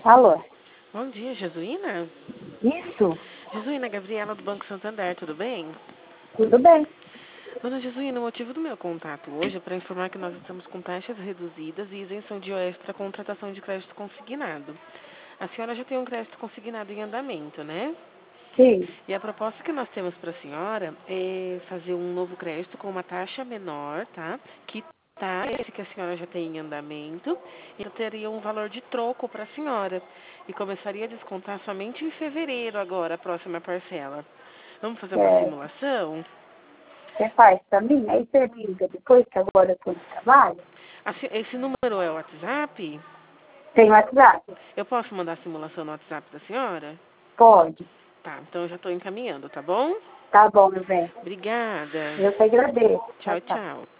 Alô? Bom dia, Jesuína? Isso? Jesuína, Gabriela do Banco Santander, tudo bem? Tudo bem. Dona Jesuína, o motivo do meu contato hoje é para informar que nós estamos com taxas reduzidas e isenção de IOF para contratação de crédito consignado. A senhora já tem um crédito consignado em andamento, né? Sim. E a proposta que nós temos para a senhora é fazer um novo crédito com uma taxa menor, tá? Que esse que a senhora já tem em andamento, e teria um valor de troco para a senhora. E começaria a descontar somente em fevereiro agora, a próxima parcela. Vamos fazer uma É, simulação? você faz pra mim? Aí você liga depois que agora eu tô no trabalho? Esse número é o WhatsApp? Tem WhatsApp? Eu posso mandar a simulação no WhatsApp da senhora? Pode. Tá, então eu já estou encaminhando, tá bom? Tá bom, meu bem. Obrigada. Eu que agradeço. Tchau, Tchau, tchau. tchau.